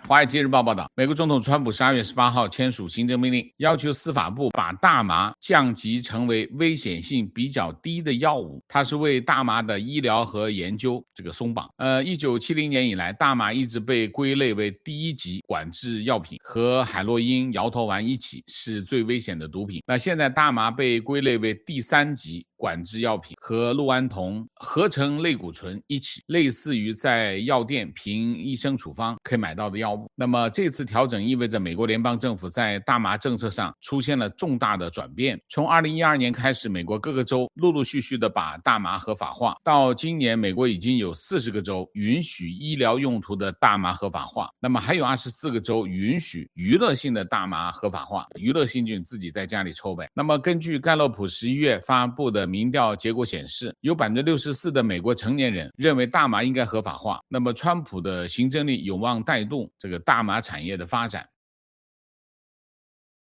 华尔街日报报道，美国总统川普12月18号签署行政命令，要求司法部把大麻降级成为危险性比较低的药物。它是为大麻的医疗和研究松绑。1970年以来，大麻一直被归类为第1级管制药品，和海洛因、摇头丸一起是最危险的毒品。那现在大麻被归类为第3级管制药品，和氯胺酮、合成类固醇一起，类似于在药店凭医生处方可以买到的药物。那么这次调整意味着美国联邦政府在大麻政策上出现了重大的转变。从2012年开始，美国各个州陆陆续续的把大麻合法化，到今年美国已经有40个州允许医疗用途的大麻合法化，那么还有24个州允许娱乐性的大麻合法化，娱乐性就自己在家里抽呗。那么根据盖洛普11月发布的民调结果显示，有 64% 的美国成年人认为大麻应该合法化。那么川普的行政力有望带动这个大麻产业的发展。